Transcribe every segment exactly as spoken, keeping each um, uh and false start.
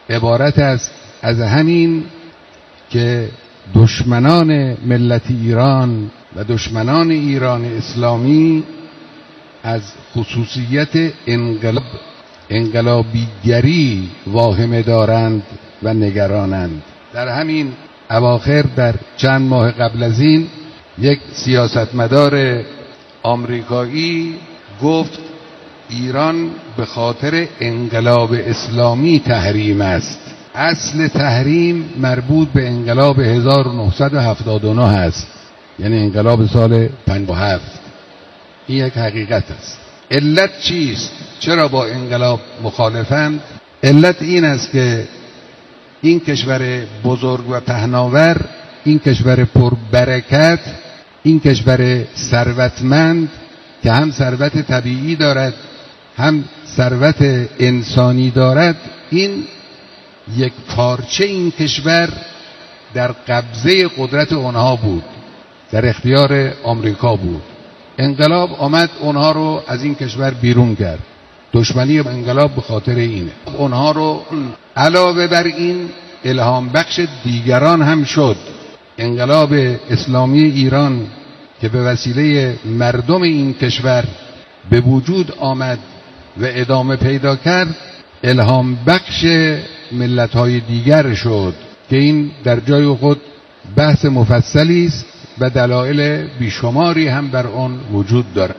عبارت است از همین که دشمنان ملت ایران و دشمنان ایران اسلامی از خصوصیت انقلاب انقلابیگری واهمه دارند و نگرانند. در همین اواخر در چند ماه قبل از این یک سیاستمدار آمریکایی گفت ایران به خاطر انقلاب اسلامی تحریم است. اصل تحریم مربوط به انقلاب هزار و نهصد و هفتاد و نه است، یعنی انقلاب سال پنجاه و هفت. این یک حقیقت است. علت چیست؟ چرا با انقلاب مخالفند؟ علت این است که این کشور بزرگ و پهناور، این کشور پربرکت، این کشور ثروتمند که هم ثروت طبیعی دارد هم ثروت انسانی دارد، این یک پارچه این کشور در قبضه قدرت اونها بود، در اختیار آمریکا بود. انقلاب آمد اونها رو از این کشور بیرون کرد. دشمنی انقلاب به خاطر اینه. اونها رو علاوه بر این الهام بخش دیگران هم شد. انقلاب اسلامی ایران که به وسیله مردم این کشور به وجود آمد و ادامه پیدا کرد، الهام بخش ملت‌های دیگر شد که این در جای خود بحث مفصلی است و دلایل بیشماری هم بر آن وجود دارد.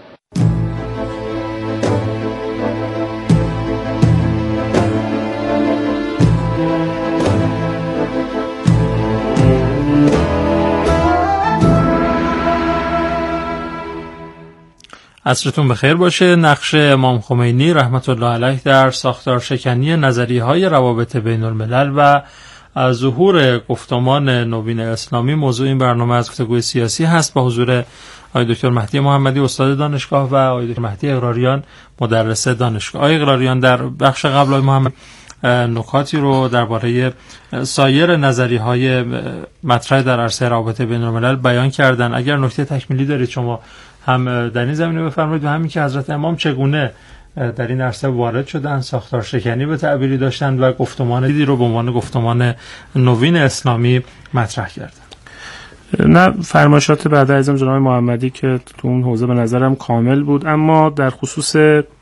عصرتون بخیر باشه. نقش امام خمینی رحمت الله علیه در ساختار شکنی نظریه‌های روابط بین الملل و ظهور گفتمان نوین اسلامی موضوع این برنامه از گفتگوی سیاسی هست با حضور آقای دکتر مهدی محمدی استاد دانشگاه و آقای دکتر مهدی اقراریان مدرس دانشگاه. آقای اقراریان، در بخش قبل آقای محمد نکاتی رو درباره سایر نظریه‌های مطرح در عرصه روابط بین الملل بیان کردن. اگر نکته تکمیلی دارید شما هم در این زمینه بفرمایید و همین که حضرت امام چگونه در این عرصه وارد شدن، ساختار شکنی به تعبیری داشتند و گفتمان دیدی رو به عنوان گفتمان نوین اسلامی مطرح کردند. نه، فرمایشات بعد از جناب محمدی که تو اون حوزه به نظرم کامل بود، اما در خصوص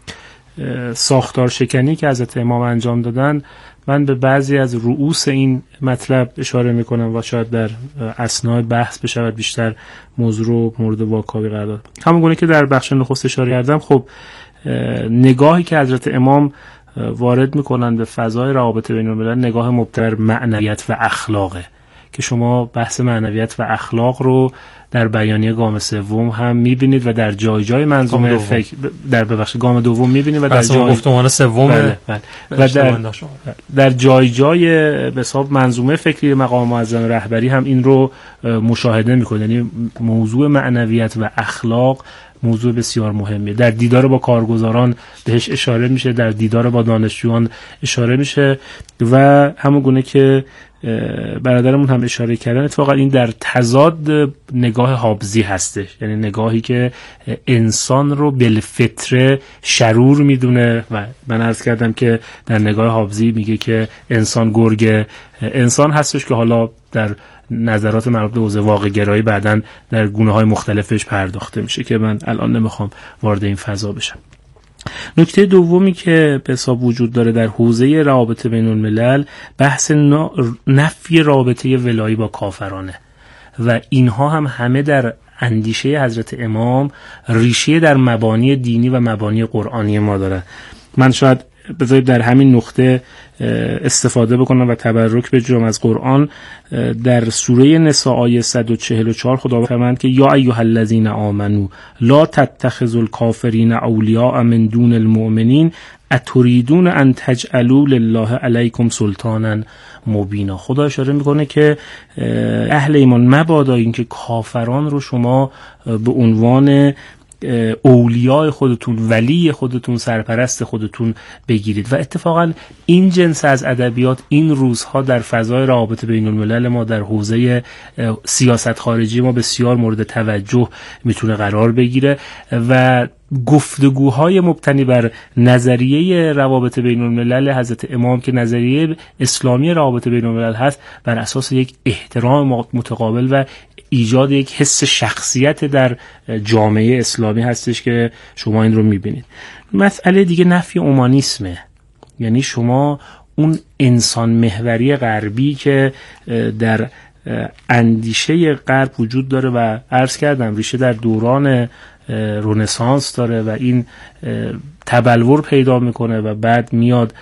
ساختار شکنی که حضرت امام انجام دادن من به بعضی از رؤوس این مطلب اشاره میکنم و شاید در اثناء بحث بشود بیشتر موضوع رو مورد واکاوی قرار داد. همون گونه که در بخش نخست اشاره کردم، خب نگاهی که حضرت امام وارد میکنن به فضای روابط بین الملل نگاه مبتنی بر معنویت و اخلاقه که شما بحث معنویت و اخلاق رو در بیانیه گام سوم هم میبینید و در جای جای منظومه فکر در ببخشید گام دوم میبینید و در جای گفتمان سوم بله بله. و در در جای جای به حساب منظومه فکری مقام معظم رهبری هم این رو مشاهده میکنید. یعنی موضوع معنویت و اخلاق موضوع بسیار مهمیه. در دیدار با کارگزاران بهش اشاره میشه، در دیدار با دانشجویان اشاره میشه و همون گونه که برادرمون هم اشاره کردن، اتفاقا این در تضاد نگاه هابزی هستش، یعنی نگاهی که انسان رو بالفطره شرور میدونه و من عرض کردم که در نگاه هابزی میگه که انسان گرگ انسان هستش که حالا در نظرات مربوط به حوزه واقع گرایی بعداً در گونه‌های مختلفش پرداخته میشه که من الان نمیخوام وارد این فضا بشم. نکته دومی که به حساب وجود داره در حوزه روابط بین الملل بحث نفی رابطه ولایی با کافرانه و اینها هم همه در اندیشه حضرت امام ریشه در مبانی دینی و مبانی قرآنی ما داره. من شاید بذارید در همین نقطه استفاده بکنم و تبرک بجویم از قرآن. در سوره نساء آیه صد و چهل و چهار خداوند فرمود که یا ایها الذین آمنو لا تتخذوا الکافرین اولیاء من دون المؤمنین اتریدون ان تجعلوا لله علیکم سلطانا مبینا. خدا اشاره میکنه که اهل ایمان مبادا اینکه کافران رو شما به عنوان اولیاء خودتون، ولی خودتون، سرپرست خودتون بگیرید. و اتفاقا این جنس از ادبیات این روزها در فضای روابط بین الملل ما در حوزه سیاست خارجی ما بسیار مورد توجه میتونه قرار بگیره و گفتگوهای مبتنی بر نظریه روابط بین الملل حضرت امام که نظریه اسلامی روابط بین الملل هست، بر اساس یک احترام متقابل و ایجاد یک حس شخصیت در جامعه اسلامی هستش که شما این رو میبینید. مسئله دیگه نفی اومانیسمه، یعنی شما اون انسان محوری غربی که در اندیشه غرب وجود داره و عرض کردم ریشه در دوران رنسانس داره و این تبلور پیدا میکنه و بعد میاد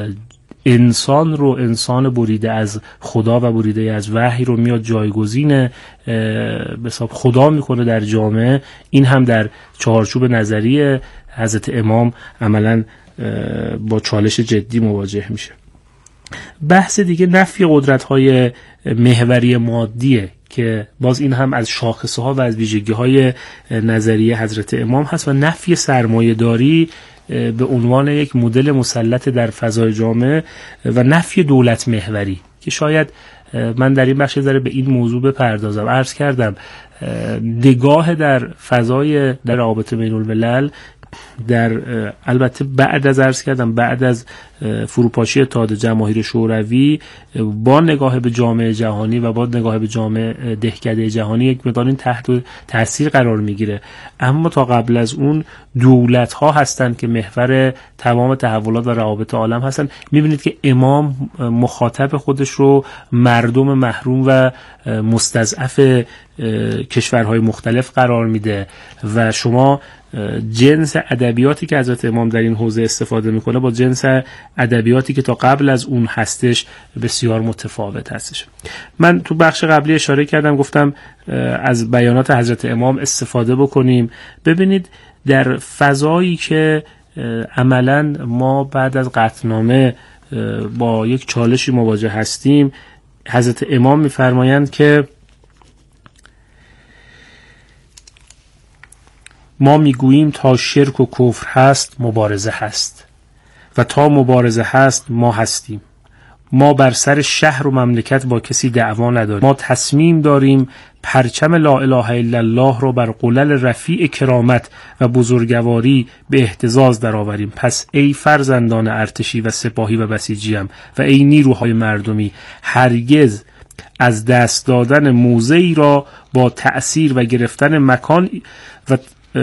انسان رو، انسان بریده از خدا و بریده از وحی رو میاد جایگزین به حساب خدا میکنه در جامعه. این هم در چارچوب نظری حضرت امام عملاً با چالش جدی مواجه میشه. بحث دیگه نفی قدرت‌های محوری مادیه که باز این هم از شاخصه‌ها و از ویژگی‌های نظریه حضرت امام هست و نفی سرمایه‌داری به عنوان یک مدل مسلط در فضای جامعه و نفی دولت محوری که شاید من در این بخش ذره به این موضوع بپردازم. عرض کردم نگاه در فضای در روابط بین الملل در البته بعد از عرض کردم بعد از فروپاشی اتحاد جماهیر شوروی با نگاه به جامعه جهانی و با نگاه به جامعه دهکده جهانی یک مقدار این تحت تاثیر قرار میگیره، اما تا قبل از اون دولت ها هستند که محور تمام تحولات و روابط عالم هستند. میبینید که امام مخاطب خودش رو مردم محروم و مستضعف کشورهای مختلف قرار میده و شما جنس ادبیاتی که حضرت امام در این حوزه استفاده میکنه با جنس ادبیاتی که تا قبل از اون هستش بسیار متفاوت هستش. من تو بخش قبلی اشاره کردم، گفتم از بیانات حضرت امام استفاده بکنیم. ببینید در فضایی که عملاً ما بعد از قطعنامه با یک چالشی مواجه هستیم، حضرت امام میفرمایند که ما میگوییم تا شرک و کفر هست مبارزه هست و تا مبارزه هست ما هستیم. ما بر سر شهر و مملکت با کسی دعوا نداریم. ما تصمیم داریم پرچم لا اله الا الله رو بر قلل رفیع کرامت و بزرگواری به اهتزاز درآوریم. پس ای فرزندان ارتشی و سپاهی و بسیجیم و ای نیروهای مردمی، هرگز از دست دادن موضعی را با تأثیر و گرفتن مکان و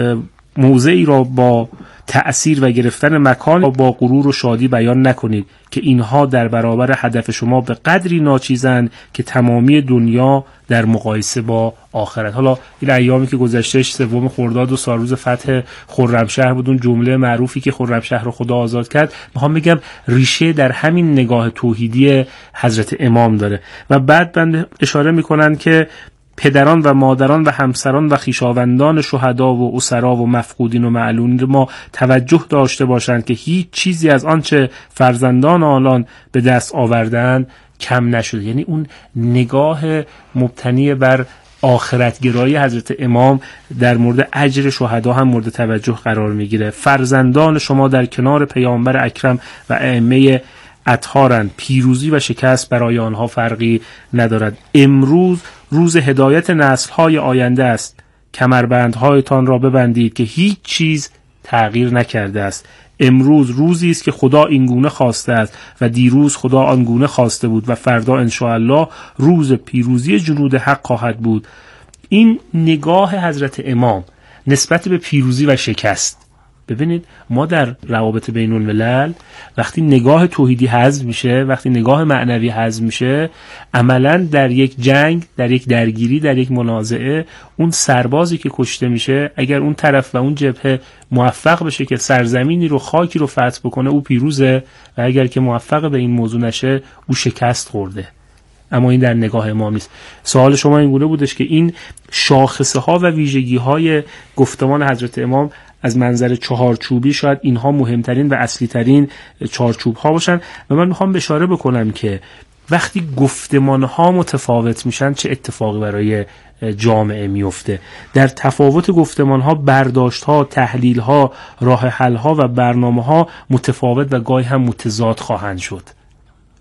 موضعی را با تأثیر و گرفتن مکان را با غرور و شادی بیان نکنید که اینها در برابر هدف شما به قدری ناچیزند که تمامی دنیا در مقایسه با آخرت. حالا این ایامی که گذشتهش سوم خرداد و سالروز فتح خرمشهر بود، اون جمله معروفی که خرمشهر رو خدا آزاد کرد، میخوام بگم ریشه در همین نگاه توحیدی حضرت امام داره. و بعد بند اشاره میکنن که پدران و مادران و همسران و خویشاوندان شهدا و اسرا و مفقودین و معلولین ما توجه داشته باشند که هیچ چیزی از آنچه فرزندان آنان به دست آوردند کم نشده. یعنی اون نگاه مبتنی بر آخرتگرایی حضرت امام در مورد اجر شهدا هم مورد توجه قرار میگیره. فرزندان شما در کنار پیامبر اکرم و ائمه اطهارند، پیروزی و شکست برای آنها فرقی ندارد. امروز روز هدایت نسل‌های آینده است. کمربندهایتان را ببندید که هیچ چیز تغییر نکرده است. امروز روزی است که خدا این گونه خواسته است و دیروز خدا آن گونه خواسته بود و فردا ان شاء الله روز پیروزی جنود حق خواهد بود. این نگاه حضرت امام نسبت به پیروزی و شکست. ببینید ما در روابط بین الملل وقتی نگاه توحیدی حذف میشه، وقتی نگاه معنوی حذف میشه، عملا در یک جنگ، در یک درگیری، در یک منازعه، اون سربازی که کشته میشه اگر اون طرف و اون جبهه موفق بشه که سرزمینی رو، خاکی رو فتح بکنه، او پیروزه و اگر که موفق به این موضوع نشه او شکست خورده. اما این در نگاه امام نیست. سوال شما این گونه بودش که این شاخصه ها و ویژگی های گفتمان حضرت امام از منظر چهارچوبی شاید اینها مهمترین و اصلی ترین چهارچوب ها باشن و من میخوام اشاره بکنم که وقتی گفتمان ها متفاوت میشن چه اتفاقی برای جامعه میفته. در تفاوت گفتمان ها برداشت ها، تحلیل ها، راه حل ها و برنامه ها متفاوت و گاهی هم متضاد خواهند شد.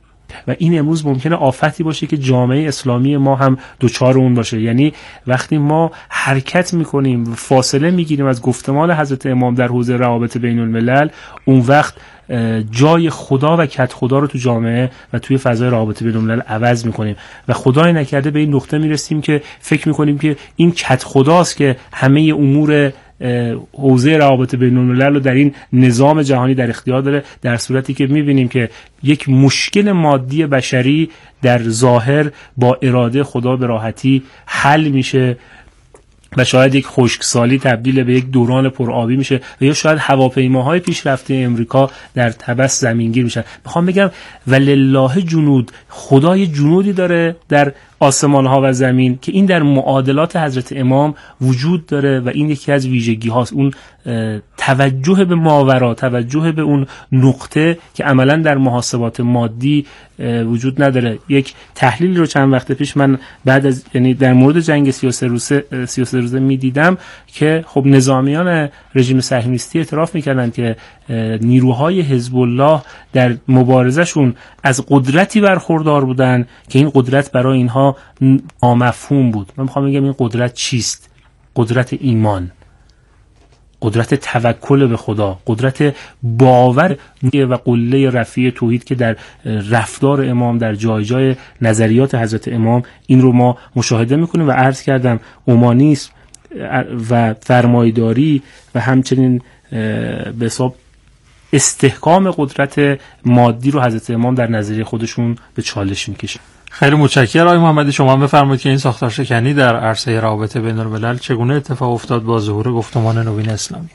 و این امروز ممکنه آفتی باشه که جامعه اسلامی ما هم دوچار اون باشه. یعنی وقتی ما حرکت میکنیم، فاصله میگیریم از گفتمان حضرت امام در حوزه روابط بین الملل، اون وقت جای خدا و کت خدا رو تو جامعه و توی فضای روابط بین الملل عوض میکنیم و خدای نکرده به این نقطه میرسیم که فکر میکنیم که این کت خداست که همه امور حوزه روابط بین الملل رو در این نظام جهانی در اختیار داره، در صورتی که میبینیم که یک مشکل مادی بشری در ظاهر با اراده خدا به راحتی حل میشه و شاید یک خشکسالی تبدیل به یک دوران پرآبی میشه و یا شاید هواپیماهای پیشرفته امریکا در طبس زمینگیر میشن. میخوام بگم ولله جنود، خدای جنودی داره در آسمان ها و زمین که این در معادلات حضرت امام وجود داره و این یکی از ویژگی هاست، اون توجه به ماورا، توجه به اون نقطه که عملا در محاسبات مادی وجود نداره. یک تحلیل رو چند وقت پیش من بعد از یعنی در مورد جنگ سی و سه روزه سی و سه روزه میدیدم که خب نظامیان رژیم صهیونیستی اعتراف میکردن که نیروهای حزب الله در مبارزهشون از قدرتی برخوردار بودن که این قدرت برای اینها نامفهوم بود. من میخوام بگم این قدرت چیست؟ قدرت ایمان، قدرت توکل به خدا، قدرت باور و قله رفیع توحید که در رفتار امام، در جای جای نظریات حضرت امام این رو ما مشاهده میکنیم و عرض کردم اومانیسم و فرمایداری و همچنین به حساب استحکام قدرت مادی رو حضرت امام در نظریه خودشون به چالش میکشه. خیلی متشکرم آقای محمدی. شما هم بفرمایید که این ساختار شکنی در عرصه روابط بین الملل چگونه اتفاق افتاد با ظهور گفتمان نوین اسلامی؟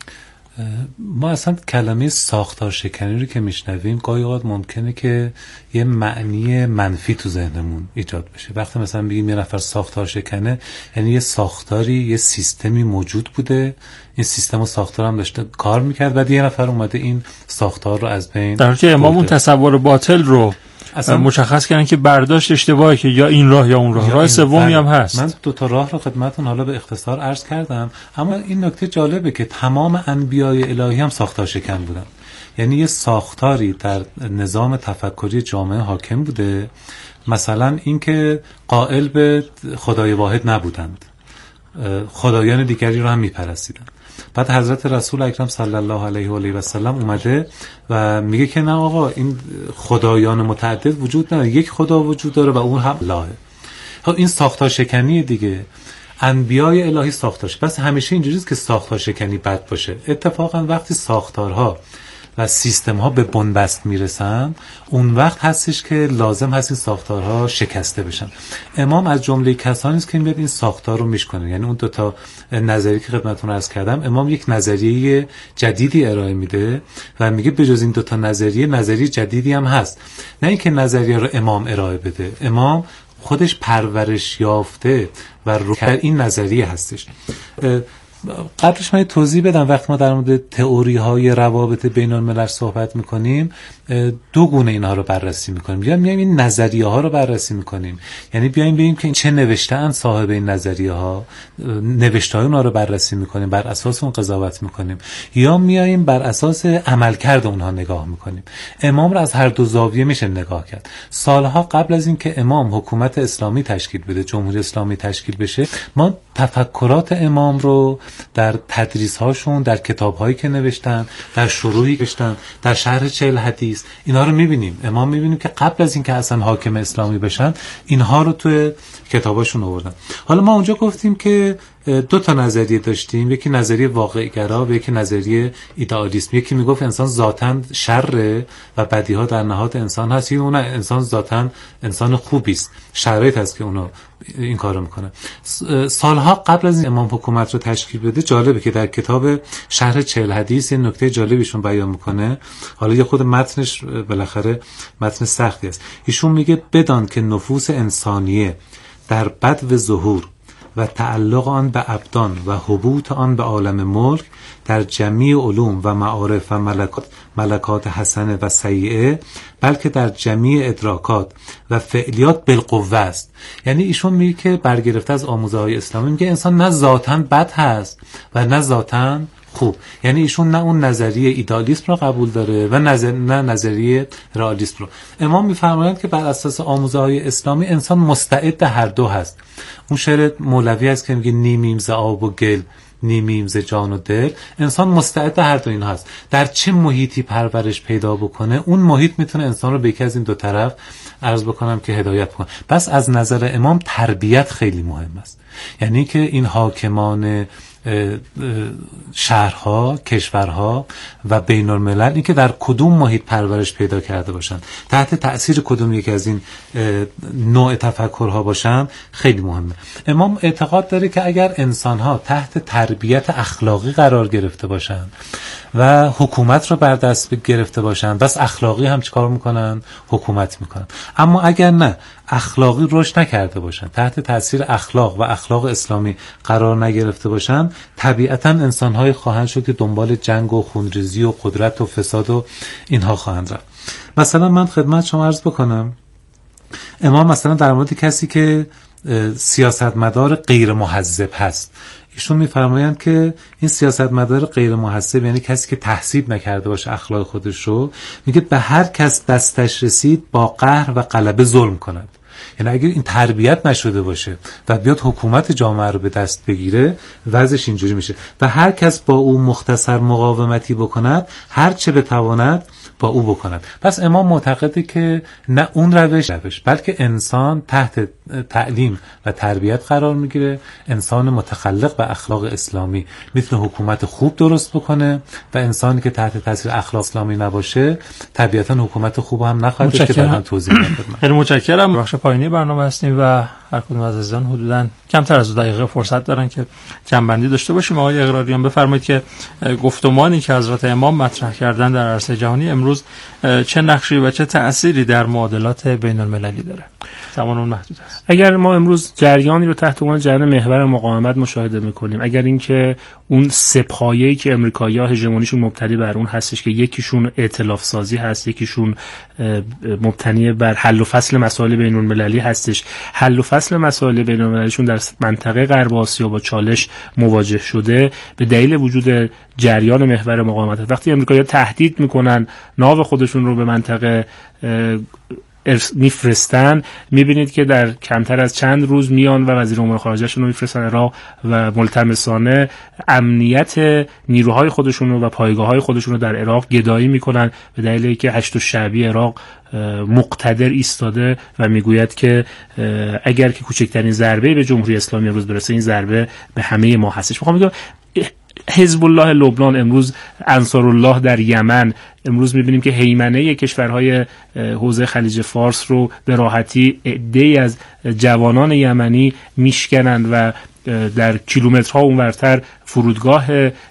ما اصلا کلمه ساختار شکنی رو که میشنویم گاهی اوقات ممکنه که یه معنی منفی تو ذهنمون ایجاد بشه. وقتی مثلا بگیم یه نفر ساختار شکنه، یعنی یه ساختاری، یه سیستمی موجود بوده، این سیستم و ساختار هم داشته کار میکرد، بعد یه نفر اومده این ساختار رو از بین در حالی که امام اون تصور باطل رو اصلا مشخص کردن که برداشت اشتباهی که یا این راه یا اون راه، راه سومی هم هست. من دو تا راه رو خدمتتون حالا به اختصار عرض کردم، اما این نکته جالبه که تمام انبیای الهی هم ساختار شکن بودن. یعنی یه ساختاری در نظام تفکری جامعه حاکم بوده، مثلا اینکه قائل به خدای واحد نبودند، خدایان دیگری رو هم میپرستیدن. بعد حضرت رسول اکرم صلی الله علیه و آله و سلم اومده و میگه که نه آقا، این خدایان متعدد وجود نداره، یک خدا وجود داره و اون هم اللهه. خب این ساختار شکنی دیگه. انبیای الهی ساختار شکنی، بس همیشه اینجوریه که ساختار شکنی بد باشه. اتفاقا وقتی ساختارها و سیستم ها به بنبست میرسن، اون وقت هستش که لازم هست این ساختارها شکسته بشن. امام از جمله کسانی است که میاد این ساختار رو میشکنه. یعنی اون دو تا نظریه که خدمتتون عرض کردم، امام یک نظریه جدیدی ارائه میده و میگه بجز این دو تا نظریه نظریه جدیدی هم هست. نه اینکه نظریه رو امام ارائه بده، امام خودش پرورش یافته و رو در این نظریه هستش. قبلش من توضیح بدم، وقتی ما در مورد تئوری های روابط بین الملل صحبت میکنیم دو گونه اینها رو بررسی میکنیم. یا میایم این نظریه ها رو بررسی میکنیم، یعنی بیایم ببینیم که چه نوشته ان صاحب این نظریه ها، نوشته های اونها رو بررسی میکنیم، بر اساس اون قضاوت میکنیم، یا میایم بر اساس عملکرد اونها نگاه میکنیم. امام رو از هر دو زاویه میشه نگاه کرد. سالها قبل از اینکه امام حکومت اسلامی تشکیل بده، جمهوری اسلامی تشکیل بشه، ما تفکرات امام رو در تدریس هاشون، در کتاب هایی که نوشتن، در شروحی که نوشتن، در شرح چهل حدیث، اینا رو میبینیم. امام میبینیم که قبل از اینکه اصلا حاکم اسلامی بشن اینها رو توی کتاباشون آوردن. حالا ما اونجا گفتیم که دو تا نظریه داشتیم، یکی نظریه واقع‌گرا و یکی نظریه ایدئالیسم. یکی میگفت انسان ذاتاً شره و بدیها در نهاد انسان هست، یکی اون انسان ذاتاً انسان خوبی است، شرایط هست که اونو این کارو میکنه. سالها قبل از این امام حکومت رو تشکیل بده، جالبه که در کتاب شرح چهل حدیث یه نکته جالبیشون بیان میکنه. حالا یه خود متنش بالاخره متن سختی است. ایشون میگه بدان که نفوس انسانیه در بدو ظهور و تعلق آن به ابدان و حبوط آن به عالم ملک در جمیع علوم و معارف و ملکات ملکات حسنه و سیئه، بلکه در جمیع ادراکات و فعلیات بالقوه است. یعنی ایشون میگه که برگرفته از آموزه های اسلامی، میگه انسان نه ذاتاً بد هست و نه ذاتاً خوب، یعنی ایشون نه اون نظریه ایدالیسم رو قبول داره و نظر... نه نظریه رئالیسم رو. امام میفرمایند که بر اساس آموزه‌های اسلامی انسان مستعد هر دو هست. اون شعر مولوی است که میگه نیمیم ز آب و گل نیمیم ز جان و دل. انسان مستعد هر دو این هست. در چه محیطی پرورش پیدا بکنه اون محیط میتونه انسان رو به یکی از این دو طرف عرض بکنم که هدایت کنه. پس از نظر امام تربیت خیلی مهم است، یعنی که این حاکمان شهرها، کشورها و بین الملل این که در کدوم محیط پرورش پیدا کرده باشن، تحت تأثیر کدوم یک از این نوع تفکرها باشن خیلی مهمه. امام اعتقاد داره که اگر انسانها تحت تربیت اخلاقی قرار گرفته باشن و حکومت رو بر دست گرفته باشن، بس اخلاقی هم چیکار میکنن؟ حکومت میکنن. اما اگر نه اخلاقی رشد نکرده باشن، تحت تاثیر اخلاق و اخلاق اسلامی قرار نگرفته باشن، طبیعتا انسان‌های خواهند شد که دنبال جنگ و خونریزی و قدرت و فساد و اینها خواهند رفت. مثلا من خدمت شما عرض بکنم، امام مثلا در مورد کسی که سیاستمدار غیر مهذب هست، ایشون میفرمایند که این سیاستمدار غیر مهذب یعنی کسی که تحصیل نکرده باشه اخلاق خودش رو، میگه به هر کس دستش رسید با قهر و غلبه ظلم کند. یعنی اگر این تربیت نشده باشه و بیاد حکومت جامعه رو به دست بگیره، وضعش اینجوری میشه. و هر کس با او مختصر مقاومتی بکند، هر چه بتواند با او بکند. پس امام معتقده که نه اون روش روش بلکه انسان تحت تعلیم و تربیت قرار میگیره. انسان متخلق به اخلاق اسلامی میتونه حکومت خوب درست بکنه و انسانی که تحت تاثیر اخلاق اسلامی نباشه طبیعتا حکومت خوب هم نخواهد داشت که بعداً توضیح میدم. خیلی متشکرم. بخش پایانی برنامه هستیم و هر کدوم از عزیزان حدوداً کمتر از دو دقیقه فرصت دارن که جنبندی داشته باشیم. آقای اقراریان بفرمایید که گفتمانی که حضرت امام مطرح کردن در عرصه جهانی امروز چه نقشی و چه تأثیری در معادلات بین المللی داره؟ زمان اون محدود است. اگر ما امروز جریانی رو تحت عنوان جریان محور مقاومت مشاهده می‌کنیم، اگر اینکه اون سه پایه‌ای که آمریکایی‌ها هژمونیشون مبتنی بر اون هستش که یکیشون ائتلاف سازی هست، یکیشون مبتنی بر حل و فصل مسائل بین المللی هستش، حل و فصل مسائل بین المللیشون در منطقه غرب آسیا با چالش مواجه شده به دلیل وجود جریان محور مقاومت. وقتی آمریکایی‌ها تهدید میکنن ناو خودشون رو به منطقه میفرستن، میبینید که در کمتر از چند روز میان و وزیر امور خارجه‌شون رو میفرستن عراق و ملتمسانه امنیت نیروهای خودشون رو و پایگاه‌های خودشون رو در عراق گدایی میکنن به دلیل اینکه هشت شعبی عراق مقتدر ایستاده و میگوید که اگر که کوچکترین ضربه به جمهوری اسلامی امروز برسه این ضربه به همه ما هستش. میخوام بگم حزب الله لبنان امروز، انصار الله در یمن، امروز میبینیم که هیمنه کشورهای حوزه خلیج فارس رو به راحتی عده‌ای از جوانان یمنی میشکنند و در کیلومترها اونورتر فرودگاه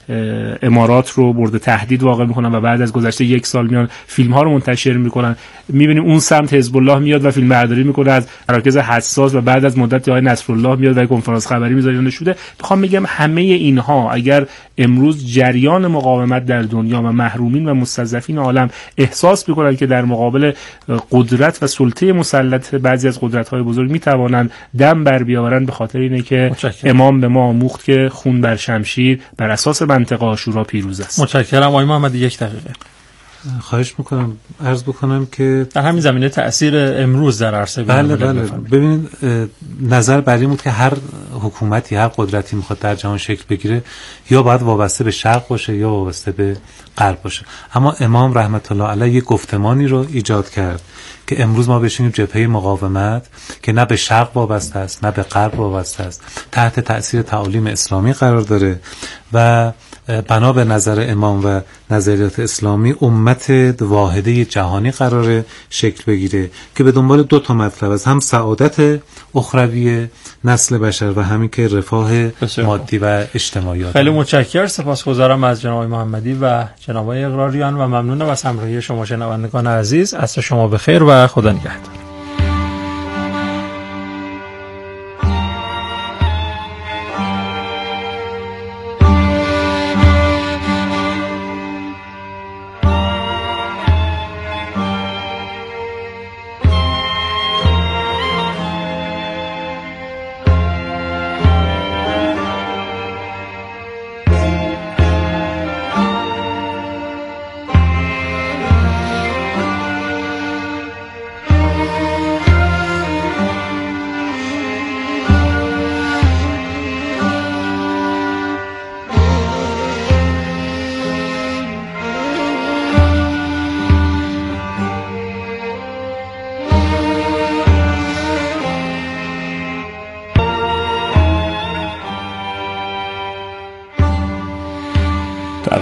امارات رو مورد تهدید واقع میکنن و بعد از گذشته یک سال میان فیلم ها رو منتشر میکنن. میبینیم اون سمت حزب الله میاد و فیلم برداری میکنه از مراکز حساس و بعد از مدت آقای نصرالله میاد و کنفرانس خبری میذاره نشوده. میخوام بگم همه اینها اگر امروز جریان مقاومت در دنیا و محرومین و مستضعفین عالم احساس میکنن که در مقابل قدرت و سلطه مسلط بعضی از قدرت‌های بزرگ میتوانند دم بر بیاورند، به خاطر اینه که متشکرم. امام به ما آموخت که خون بر شمشیر بر اساس منطق عاشورا پیروز است. متشکرم. آقای محمدی یک دقیقه. خواهش میکنم عرض بکنم که در همین زمینه تأثیر امروز در عرصه بله بله ببینید نظر بر این بود که هر حکومتی هر قدرتی میخواد در جهان شکل بگیره یا باید وابسته به شرق باشه یا وابسته به غرب باشه. اما امام رحمت الله علیه یک گفتمانی رو ایجاد کرد که امروز ما بشینیم جبهه مقاومت که نه به شرق وابسته است نه به غرب وابسته است، تحت تأثیر تعالیم اسلامی قرار داره و بنا به نظر امام و نظریات اسلامی امت واحده جهانی قراره شکل بگیره که به دنبال دو تا مطلب است، هم سعادت اخروی نسل بشر و همین که رفاه مادی و اجتماعی. خیلی متشکرم، سپاسگزارم از جناب محمدی و جناب اقراریان و ممنونم از همراهی شما شنوندگان عزیز. عصر شما بخیر و خدا نگهدار.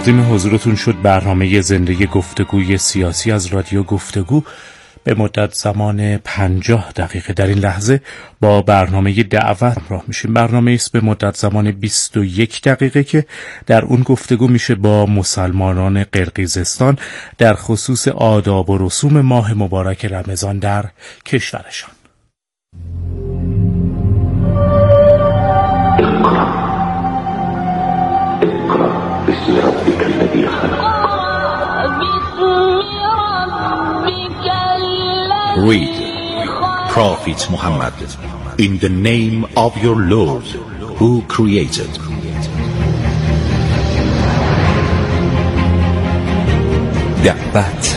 تقدیم حضورتون شد برنامه زنده گفتگوی سیاسی از رادیو گفتگو به مدت زمان پنجاه دقیقه. در این لحظه با برنامه دعوت همراه میشیم. برنامه است به مدت زمان بیست و یک دقیقه که در اون گفتگو میشه با مسلمانان قرقیزستان در خصوص آداب و رسوم ماه مبارک رمضان در کشورشان. بسم ربك الذي خلق. Read, Prophet Muhammad, in the name of your Lord, who created. دعوت.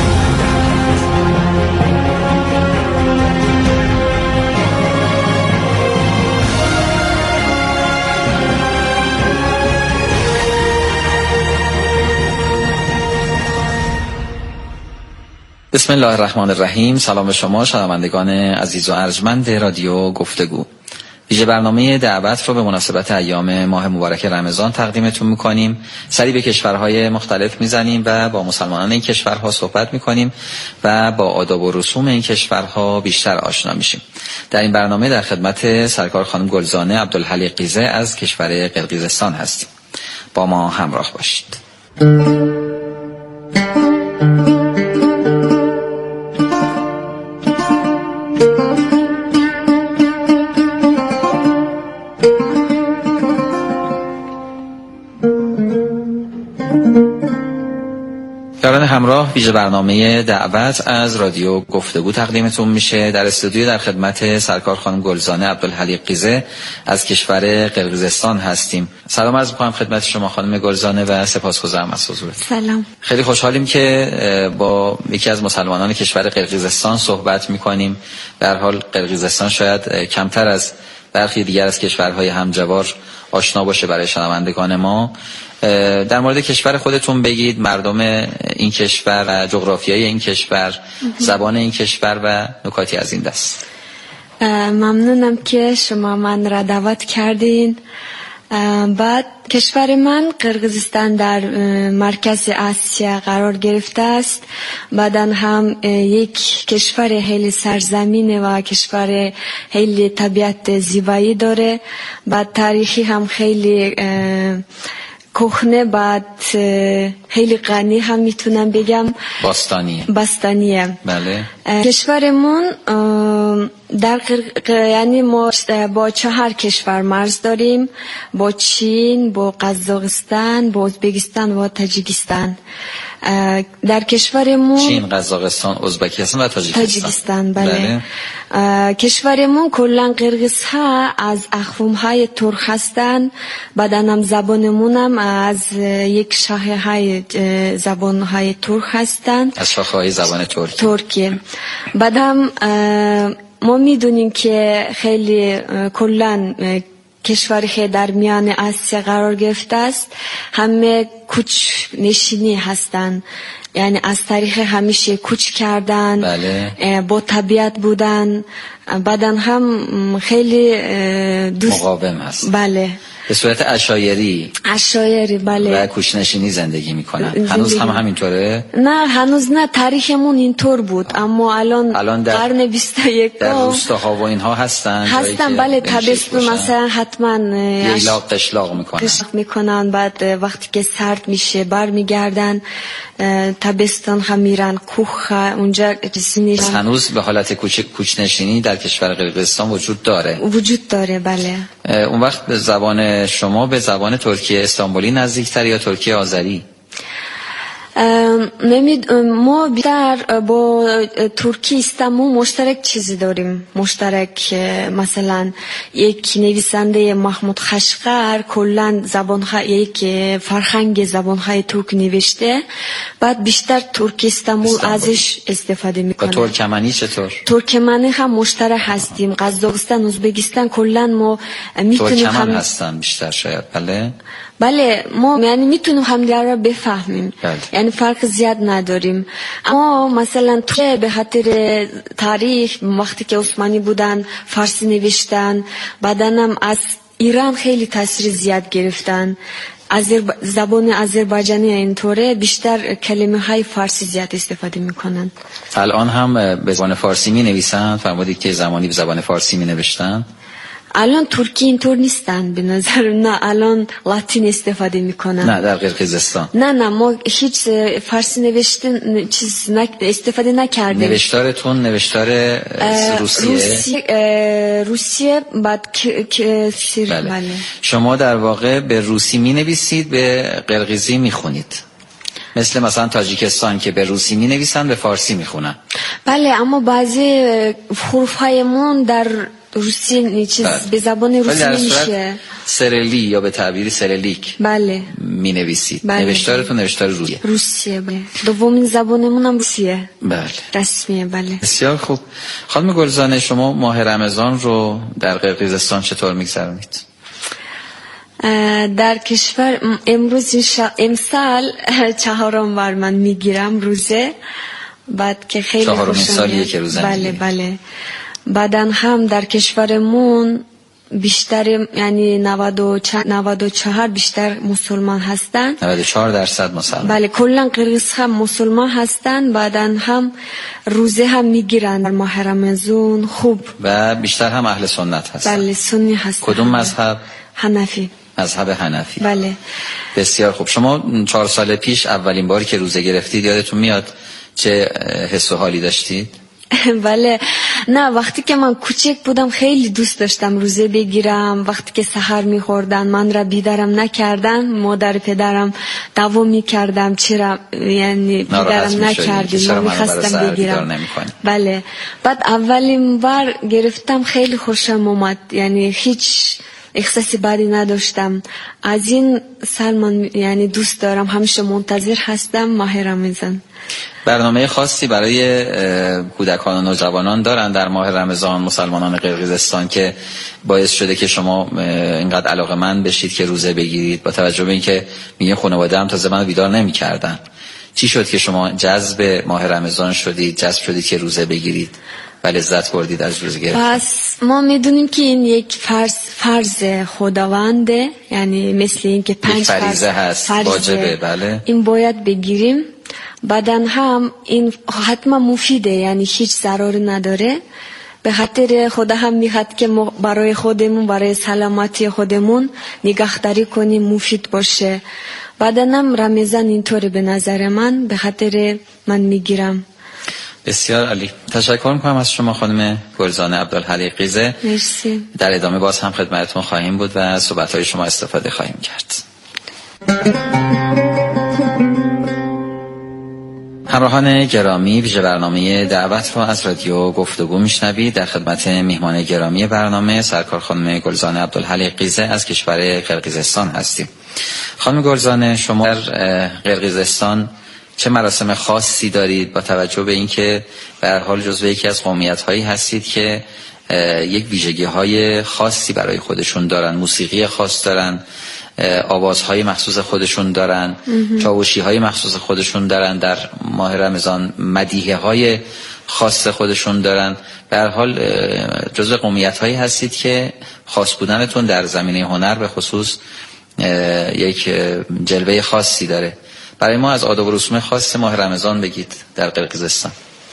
بسم الله الرحمن الرحیم. سلام به شما شنوندگان عزیز و ارجمند رادیو گفتگو. ویژه برنامه دعوت رو به مناسبت ایام ماه مبارک رمضان تقدیمتون میکنیم. سری به کشورهای مختلف میزنیم و با مسلمانان این کشورها صحبت میکنیم و با آداب و رسوم این کشورها بیشتر آشنا میشیم. در این برنامه در خدمت سرکار خانم گلزانه عبدالحلیقیزه از کشور قرقیزستان هستیم. با ما همراه باشید. یاران همراه، ویژه برنامه دعوت از رادیو گفتگو تقدیمتون میشه. در استودیو در خدمت سرکار خانم گلزانه عبدالحلیقیزه از کشور قرقیزستان هستیم. سلام عرض می‌کنم خدمت شما خانم گلزانه و سپاسگزارم از حضورتون. سلام. خیلی خوشحالیم که با یکی از مسلمانان کشور قرقیزستان صحبت میکنیم. به هر حال قرقیزستان شاید کمتر از برخی دیگر از کشورهای همجوار آشنا باشه برای شنوندگان ما. در مورد کشور خودتون بگید، مردم این کشور، جغرافیای این کشور، زبان این کشور و نکاتی از این دست. ممنونم که شما من را دعوت کردین. بعد کشور من قرقیزستان در مرکز آسیا قرار گرفته است. بعداً هم یک کشور خیلی سرزمین و کشور خیلی طبیعت زیبایی داره. بعد تاریخی هم خیلی کهنه، بعد خیلی غنی هم میتونم بگم. باستانیه. باستانیه. بله. کشورمون در قرق... یعنی ما با چهار کشور مرز داریم، با چین، با قزاقستان، با ازبکستان و تاجیکستان. در کشورمون چین، قزاقستان، ازبکستان و تاجیکستان. تاجیکستان بله. بله. کشورمون کلا قرقیزها از اقوام‌های ترک هستند. بعداً هم زبانمون هم از یک شاخه‌های زبان‌های ترک هستند. از شاخه‌های زبان ترکی. ترکی. بعد هم ما میدونیم که خیلی کلا کشوری که در میان آسیا قرار گرفته است همه کوچ نشینی هستند، یعنی از طریق همیشه کوچ کردن. بله. با طبیعت بودن. بعدن هم خیلی دوست مقاوم هست. بله. به صورت عشایری عشایری بله. و کوچنشینی زندگی میکنن. زندگی. هنوز هم همینطوره؟ نه هنوز نه، تاریخمون اینطور بود، اما الان, الان در قرن بیست و یک در روستاها و اینها هستن هستن. بله. تابستون مثلا حتما ییلاق قشلاق میکنن قشلاق میکنن. بعد وقتی که سرد میشه برمیگردن. تابستون هم میرن کوه اونجا رسینی. هنوز به حالت کوچنشینی در کشور قرقیزستان وجود داره. وجود داره بله. اون وقت به زبان شما به زبان ترکی استانبولی نزدیکتر یا ترکی آذری؟ نمید ما بیشتر با ترکی استانبول مشترک چیزی داریم. مشترک مثلا یک نویسنده محمود خشقر کلا زبان‌های یک فرهنگ زبان‌های ترک نوشته. بعد بیشتر ترکی استانبول ازش استفاده میکنه. و ترکمنی چطور؟ ترکمنی هم مشترک هستیم. قزاقستان، ازبکستان کلا ما میتونیم هم هستن بیشتر شاید. بله. بله ما یعنی میتونیم همدیگر را بفهمیم. بله. یعنی فرق زیاد نداریم. اما مثلا تو به خاطر تاریخ وقتی که عثمانی بودن فارسی نوشتن، بعدن هم از ایران خیلی تاثیر زیاد گرفتن. آذرب... زبان آذربایجانی اینطوره، بیشتر کلمه های فارسی زیاد استفاده میکنن. الان هم به زبان فارسی می نویسن؟ فرمودید که زمانی به زبان فارسی می نوشتن. الان ترکی اینطور نیستن به نظر. نه الان لاتین استفاده میکنن. نه در قرقیزستان. نه نه ما هیچ فارسی نوشتن چیز نک... استفاده نکردیم. نوشتارتون نوشتار روسیه؟ روسیه روسیه بعد که بله. بله. شما در واقع به روسی می نویسید، به قرقیزی می خونید، مثل مثلا تاجیکستان که به روسی می نویسن به فارسی می خونن. بله اما بعضی حروف هایمون در روسی چیز بله. به زبان روسی نمیشه. سرلی یا به تعبیری سرلیک بله می نویسید. بله. نوشتارتون نوشتار روسیه. روسیه بله. دومین زبانمون هم روسیه. بله. رسمیه بله. بسیار خوب. خانم گلزانه شما ماه رمضان رو در قرقیزستان چطور میگذرونید؟ در کشور امروز امسال چهارم بار من میگیرم روزه، بعد که خیلی خوشم چهارمین سالیه که روزه بله بله. بعدن هم در کشورمون بیشتر یعنی نود و چهار بیشتر مسلمان هستن. نود و چهار درصد مسلمان. بله کلا قرقیز هم مسلمان هستن. بعدن هم روزه هم میگیرن در ماه رمضان خوب و بیشتر هم اهل سنت هستن. بله سنی هستن. کدوم مذهب؟ حنفی. مذهب حنفی. بله. بسیار خوب. شما چهار سال پیش اولین باری که روزه گرفتید یادتون میاد چه حس و حالی داشتید؟ بله نه وقتی که من کوچک بودم خیلی دوست داشتم روزه بگیرم. وقتی که سحر میخوردن من را بیدارم نکردن، مادر پدرم دعوا میکردم چرا یعنی بیدارم نکردی، من میخواستم بگیرم. بله بعد اولین بار گرفتم خیلی خوشم اومد، یعنی هیچ احساسی بدی نداشتم. از این سال من یعنی دوست دارم، همیشه منتظر هستم ماه رمضان. برنامه خاصی برای کودکان و نوجوانان دارن در ماه رمضان مسلمانان قرقیزستان که باعث شده که شما اینقدر علاقه‌مند بشید که روزه بگیرید، با توجه به اینکه میگه خانواده هم تازه منو بیدار نمی‌کردن؟ چی شد که شما جذب ماه رمضان شدید، جذب شدید که روزه بگیرید و لذت بردید از روزه گرفتن؟ پس ما میدونیم که این یک فرض فرض خداونده، یعنی مثل این که پنج فریضه هست، واجبه. بله این باید بگیریم. بعدن هم این حتما مفیده، یعنی هیچ ضرری نداره. به خاطر خدا هم میخواد که برای خودمون، برای سلامتی خودمون نگهداری کنیم، مفید باشه. بعدن هم رمضان اینطوره به نظر من، به خاطر من میگیرم. بسیار عالی. تشکر میکنم از شما خانم گلزانه عبدالحلیقیزه. مرسی. در ادامه باز هم خدمتتون خواهیم بود و از صحبت‌های شما استفاده خواهیم کرد. همراهان گرامی، ویژه برنامه دعوت رو از رادیو گفتگو میشنوید. در خدمت میهمان گرامی برنامه سرکار خانم گلزانه عبدالحلیقیزه از کشور قرقیزستان هستیم. خانم گلزانه شما در قرقیزستان چه مراسم خاصی دارید با توجه به اینکه به هر حال جزو یکی از قومیت‌هایی هستید که یک ویژگی‌های خاصی برای خودشون دارن، موسیقی خاص دارن، آوازهای مخصوص خودشون دارن، چاوشی‌های مخصوص خودشون دارن، در ماه رمضان مدیحه‌های خاص خودشون دارن. به هر حال جزو قومیت‌هایی هستید که خاص بودنتون در زمینه هنر به خصوص یک جلوه خاصی داره. برای ما از آداب و رسوم خاص ماه رمضان بگید در قرقیزستان.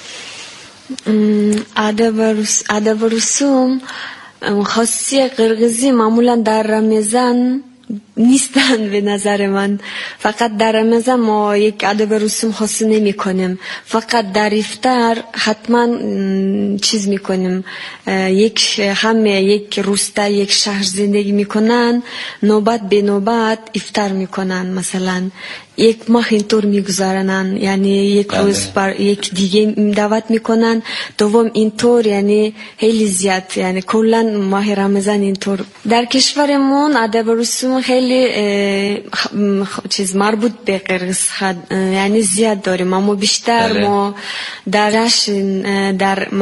آداب و رسوم خاصی قرقیزی معمولا در رمضان نیستن به نظر من. فقط در رمضان ما یک آداب رسوم خاصی نمی کنیم، فقط در افطار حتما چیز می کنیم. یک همه یک روستا یک شهر زندگی می کنن، نوبت به نوبت افطار می کنن. مثلا یک ماه اینطور میگذارنن، یعنی یک روز بر یک دیگه دعوت میکنن، دوم اینطور، یعنی خیلی زیاد، یعنی کلا ماه رمضان اینطور. در کشورمون آداب و رسوم خیلی چیز مربوط به قرقیز یعنی زیاد داریم، اما بیشتر ما درش در